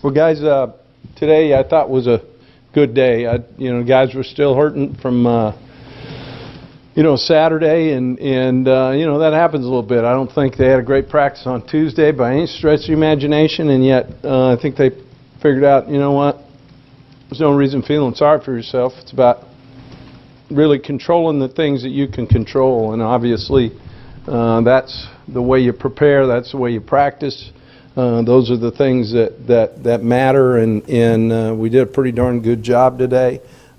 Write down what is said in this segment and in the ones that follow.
Well, guys, today I thought was a good day. Guys were still hurting from, Saturday, and that happens a little bit. I don't think they had a great practice on Tuesday by any stretch of the imagination, and yet I think they figured out, you know what, there's no reason feeling sorry for yourself. It's about really controlling the things that you can control, and obviously that's the way you prepare, that's the way you practice. Those are the things that matter, and we did a pretty darn good job today.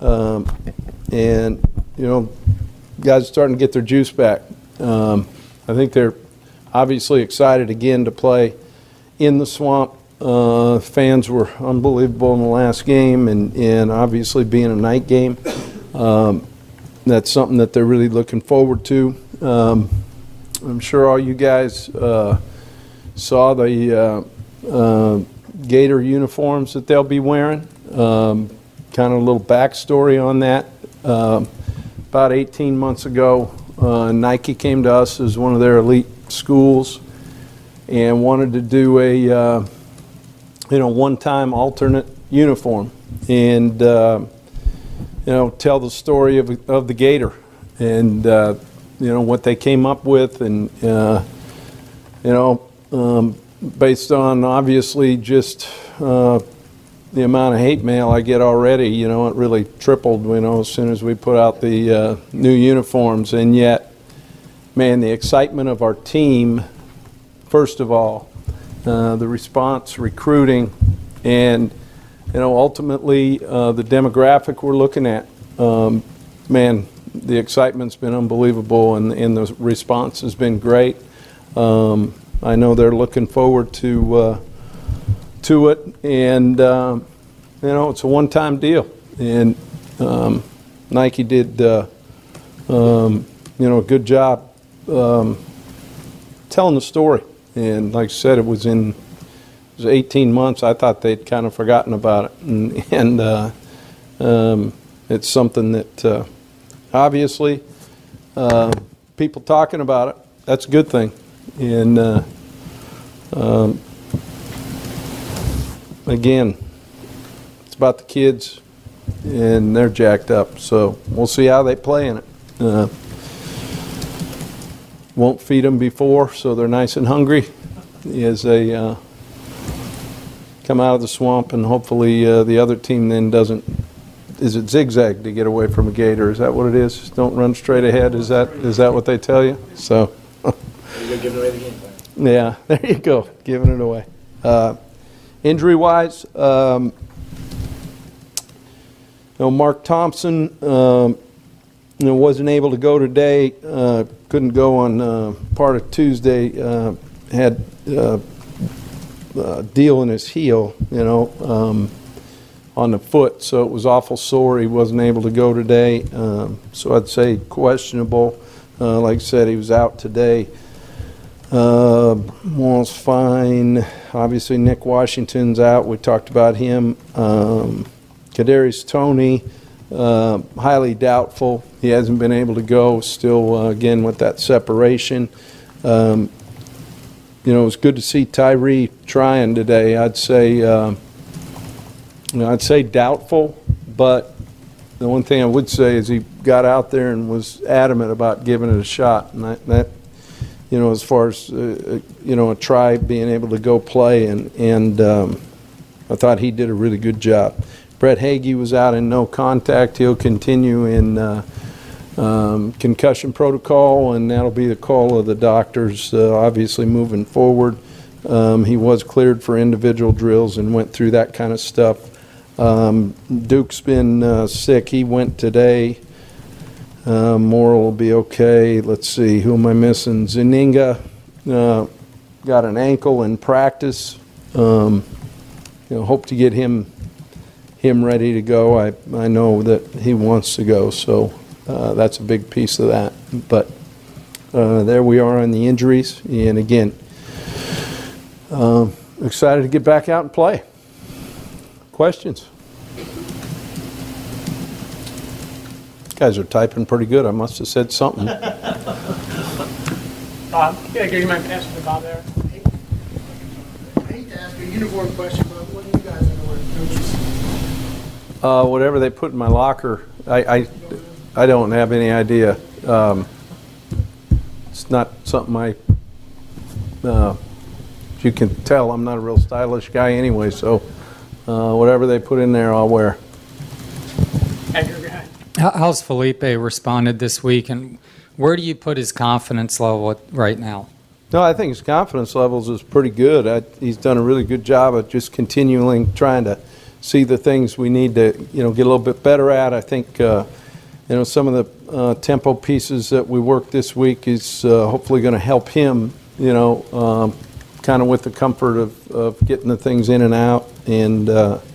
And guys are starting to get their juice back. I think they're obviously excited again to play in the Swamp. Fans were unbelievable in the last game, and obviously being a night game, that's something that they're really looking forward to. I'm sure all you guys saw the Gator uniforms that they'll be wearing. Kind of a little backstory on that. About 18 months ago, Nike came to us as one of their elite schools and wanted to do a one-time alternate uniform and tell the story of the Gator and what they came up with, and based on obviously just the amount of hate mail I get already, it really tripled, as soon as we put out the new uniforms. And yet, man, the excitement of our team, first of all, the response, recruiting, and, ultimately the demographic we're looking at, man, the excitement's been unbelievable, and the response has been great. I know they're looking forward to it, and it's a one-time deal, and Nike did a good job telling the story. And like I said, it was 18 months. I thought they'd kind of forgotten about it, and it's something that obviously people talking about it, that's a good thing. And again, it's about the kids, and they're jacked up. So we'll see how they play in it. Won't feed them before, so they're nice and hungry as they come out of the Swamp, and hopefully the other team then doesn't. Is it zigzag to get away from a Gator? Is that what it is? Don't run straight ahead. Is that what they tell you? So. You're giving away the game plan. Yeah, there you go, giving it away. Injury-wise, Mark Thompson, wasn't able to go today. Couldn't go on part of Tuesday. Had a deal in his heel, on the foot, so it was awful sore. He wasn't able to go today, so I'd say questionable. Like I said, he was out today. Wall's fine. Obviously, Nick Washington's out. We talked about him. Kadarius Toney, highly doubtful. He hasn't been able to go. Still, again, with that separation. It was good to see Tyree trying today. I'd say doubtful, but the one thing I would say is he got out there and was adamant about giving it a shot, and that as far as a try, being able to go play, and I thought he did a really good job. Brett Hagee was out in no contact. He'll continue in concussion protocol, and that'll be the call of the doctors, obviously moving forward. He was cleared for individual drills and went through that kind of stuff. Duke's been sick. He went today. Morrill will be okay. Let's see, who am I missing? Zeninga got an ankle in practice. Hope to get him ready to go. I know that he wants to go, so that's a big piece of that. But there we are on the injuries, and again, excited to get back out and play. Questions? Guys are typing pretty good. I must have said something. Bob, do you mind passing to Bob there? I hate to ask a uniform question, but when you guys Whatever they put in my locker, I don't have any idea. It's not something as you can tell, I'm not a real stylish guy anyway, so whatever they put in there, I'll wear. How's Felipe responded this week, and where do you put his confidence level right now? No, I think his confidence levels is pretty good. He's done a really good job of just continuing trying to see the things we need to, get a little bit better at. I think, some of the tempo pieces that we worked this week is hopefully going to help him, kind of with the comfort of getting the things in and out. And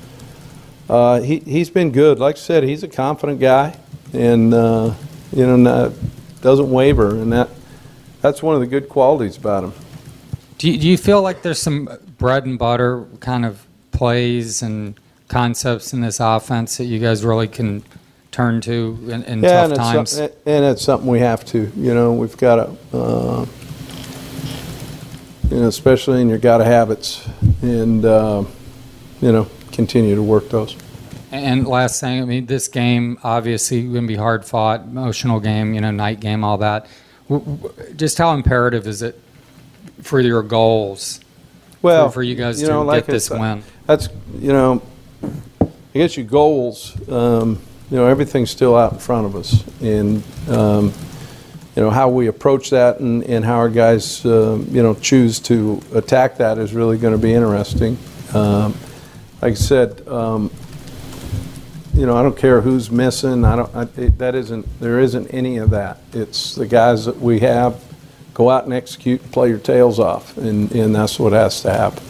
he's been good. Like I said, he's a confident guy, and doesn't waver, and that's one of the good qualities about him. Do you feel like there's some bread and butter kind of plays and concepts in this offense that you guys really can turn to in tough times? And it's something we have to. We've got to, especially in your gotta habits, and continue to work those. And last thing, this game obviously going to be hard fought, emotional game, night game, all that. Just how imperative is it for your goals? Well, for you guys to get this win. That's I guess your goals. Everything's still out in front of us, and how we approach that and how our guys choose to attack that is really going to be interesting. Like I said. I don't care who's missing. There isn't any of that. It's the guys that we have. Go out and execute, and play your tails off, and that's what has to happen.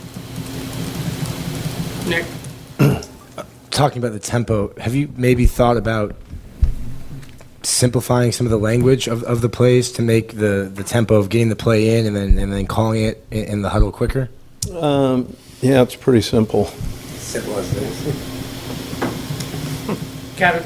Nick, talking about the tempo, have you maybe thought about simplifying some of the language of the plays to make the tempo of getting the play in and then calling it in the huddle quicker? Yeah, it's pretty simple. Simple as it is. Kevin.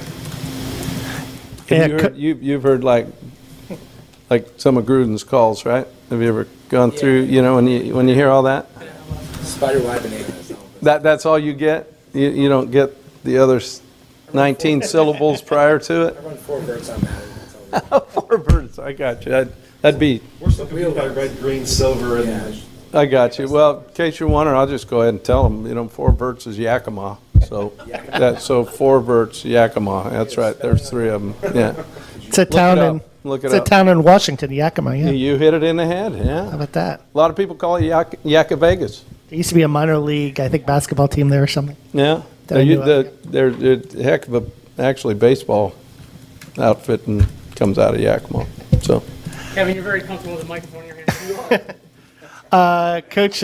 You've heard like some of Gruden's calls, right? Have you ever gone through? When you hear all that. Spider wide banana. That's all you get. You don't get the other 19 syllables prior to it. I run 4 birds on that. 4 birds. I got you. That'd be. We're still confused by red, green, silver, and. I got you. Well, in case you're wondering, I'll just go ahead and tell them. 4 verts is Yakima. So 4 verts, Yakima. That's right. There's 3 of them. Yeah. It's a town a town in Washington, Yakima. Yeah. You hit it in the head. Yeah. How about that? A lot of people call it Yakka Vegas. There used to be a minor league, I think, basketball team there or something. Yeah. They're a heck of a actually baseball outfit and comes out of Yakima. So. Kevin, you're very comfortable with the microphone in your hand. You are. Coach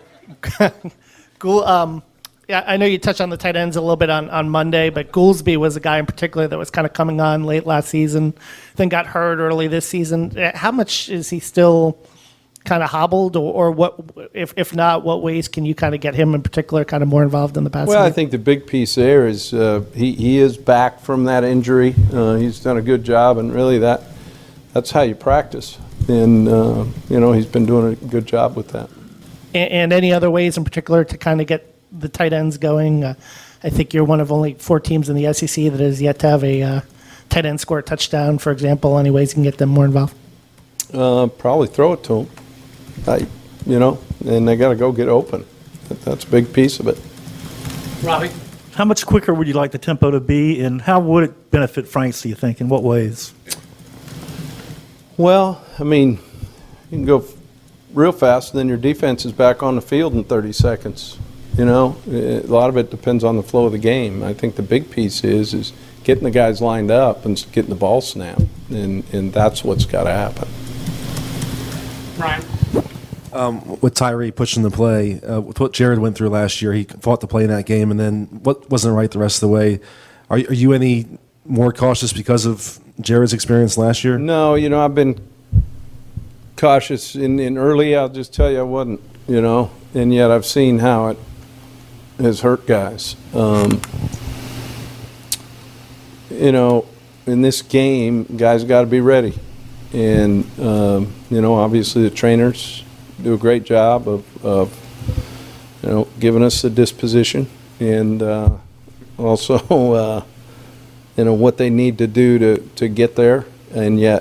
Gould, I know you touched on the tight ends a little bit on Monday, but Gouldsby was a guy in particular that was kind of coming on late last season, then got hurt early this season. How much is he still kind of hobbled, or what? If not, what ways can you kind of get him in particular kind of more involved in the passing? Well, I think the big piece there is he is back from that injury. He's done a good job, and really that's how you practice. And he's been doing a good job with that. And any other ways in particular to kind of get the tight ends going? I think you're one of only 4 teams in the SEC that has yet to have a tight end score a touchdown, for example. Any ways you can get them more involved? Probably throw it to them. And they got to go get open. That's a big piece of it. Robbie. How much quicker would you like the tempo to be, and how would it benefit Franks, do you think? In what ways? Well, you can go real fast, and then your defense is back on the field in 30 seconds. A lot of it depends on the flow of the game. I think the big piece is getting the guys lined up and getting the ball snapped, and that's what's got to happen. Ryan. With Tyree pushing the play, with what Jared went through last year, he fought to play in that game, and then what wasn't right the rest of the way. Are you any more cautious because of Jared's experience last year? No, I've been cautious in early. I'll just tell you I wasn't, and yet I've seen how it has hurt guys. In this game, guys got to be ready. And, obviously the trainers do a great job of giving us the disposition. And, also, what they need to do to get there, and yet,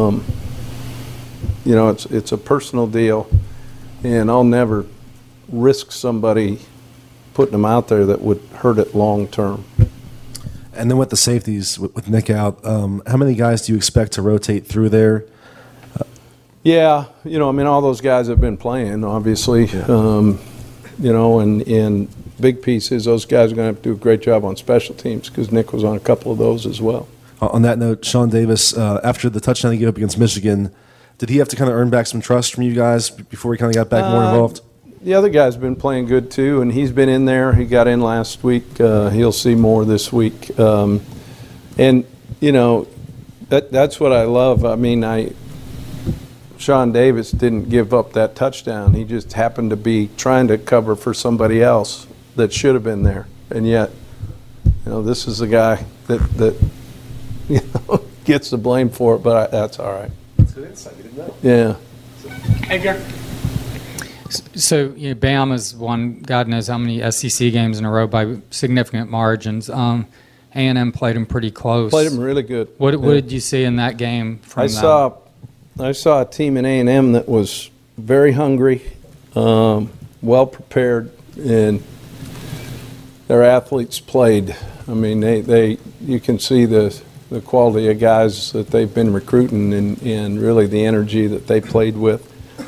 it's a personal deal, and I'll never risk somebody putting them out there that would hurt it long term. And then with the safeties, with Nick out, how many guys do you expect to rotate through there? Yeah, all those guys have been playing, obviously. Yeah. And big piece is those guys are going to have to do a great job on special teams because Nick was on a couple of those as well. On that note, Sean Davis, after the touchdown he gave up against Michigan, did he have to kind of earn back some trust from you guys before he kind of got back more involved? The other guy's been playing good too, and he's been in there. He got in last week. He'll see more this week. That's what I love. Sean Davis didn't give up that touchdown. He just happened to be trying to cover for somebody else that should have been there. And yet, this is the guy that gets the blame for it, but that's all right. That's good insight. We didn't know. Yeah. Edgar? So, Bama's won God knows how many SEC games in a row by significant margins. A&M played them pretty close. Played them really good. What did you see in that game from them? I saw a team in A&M that was very hungry, well prepared, and their athletes played. You can see the quality of guys that they've been recruiting and really the energy that they played with.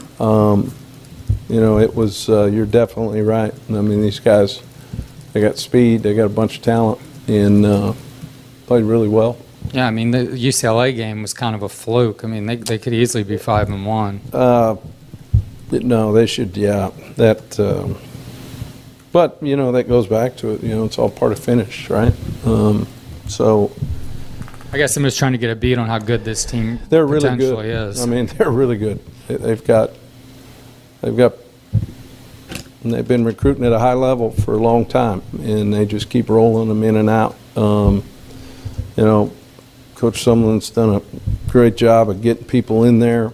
It was, you're definitely right. These guys, they got speed, they got a bunch of talent, and played really well. Yeah, the UCLA game was kind of a fluke. They could easily be 5-1. No, they should, yeah. But, that goes back to it. It's all part of finish, right? So I guess I'm just trying to get a beat on how good this team they're really potentially good. is. They're really good. They've been recruiting at a high level for a long time, and they just keep rolling them in and out. Coach Sumlin's done a great job of getting people in there,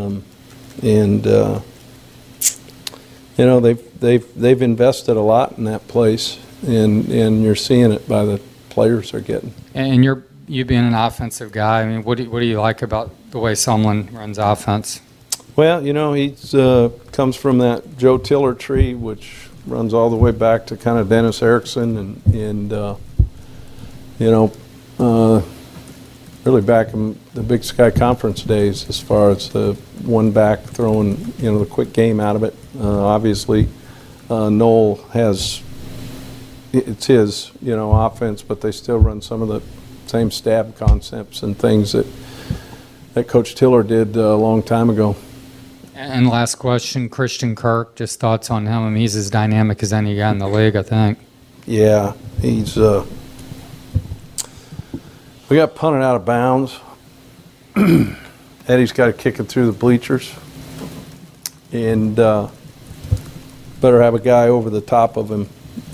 they've invested a lot in that place, and you're seeing it by the players they're getting. And you being an offensive guy, what do you like about the way Sumlin runs offense? Well, he's comes from that Joe Tiller tree, which runs all the way back to kind of Dennis Erickson and really back in the Big Sky Conference days as far as the one back throwing, the quick game out of it. Obviously, Noel has, it's his, offense, but they still run some of the same stab concepts and things that Coach Tiller did a long time ago. And last question, Christian Kirk, just thoughts on him. He's as dynamic as any guy in the league, I think. Yeah, he's we got punted out of bounds. Eddie's got to kick it through the bleachers. And better have a guy over the top of him,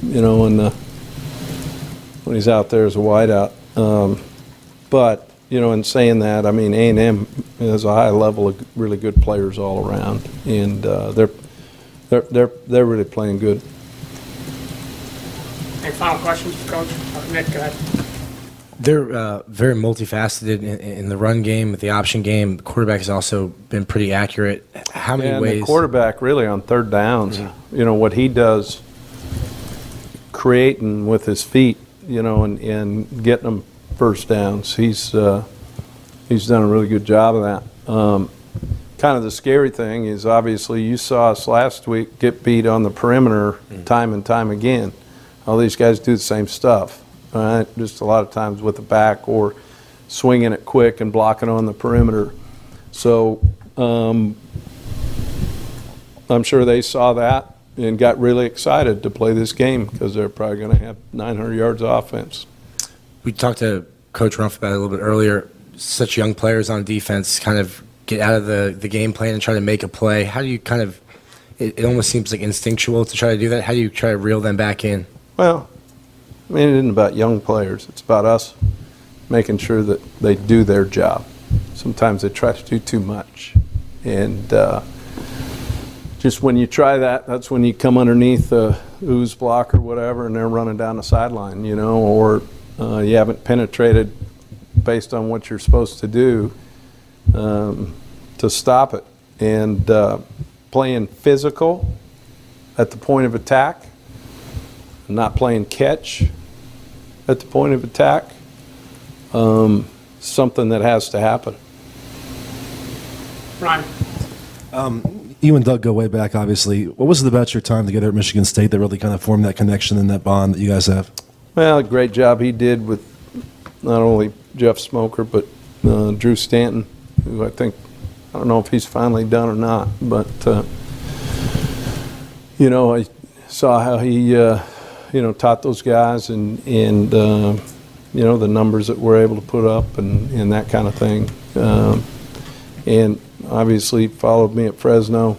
when he's out there as a wideout. But, in saying that, A&M has a high level of really good players all around. And they're really playing good. Any final questions, Coach? Nick, go ahead. They're very multifaceted in the run game, with the option game. The quarterback has also been pretty accurate. How many ways? The quarterback really on third downs, what he does, creating with his feet, and getting them first downs. He's done a really good job of that. Kind of the scary thing is obviously you saw us last week get beat on the perimeter time and time again. All these guys do the same stuff. Right, just a lot of times with the back or swinging it quick and blocking on the perimeter. So I'm sure they saw that and got really excited to play this game because they're probably going to have 900 yards of offense. We talked to Coach Rumpf about it a little bit earlier. Such young players on defense kind of get out of the game plan and try to make a play. How do you kind of – it almost seems like instinctual to try to do that. How do you try to reel them back in? Well, it isn't about young players. It's about us making sure that they do their job. Sometimes they try to do too much. And just when you try that, that's when you come underneath the ooze block or whatever, and they're running down the sideline, or you haven't penetrated based on what you're supposed to do to stop it. And playing physical at the point of attack, not playing catch at the point of attack, something that has to happen. Ryan. You and Doug go way back, obviously. What was it about your time together at Michigan State that really kind of formed that connection and that bond that you guys have? Well, a great job he did with not only Jeff Smoker, but Drew Stanton, who I don't know if he's finally done or not, but, I saw how he, taught those guys and the numbers that we're able to put up and that kind of thing. And obviously followed me at Fresno.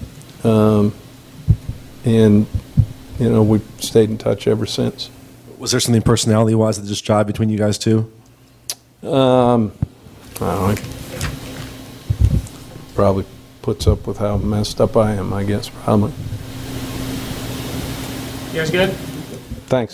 We've stayed in touch ever since. Was there something personality-wise that just jived between you guys two? I don't know. Probably puts up with how messed up I am, I guess, probably. You guys good?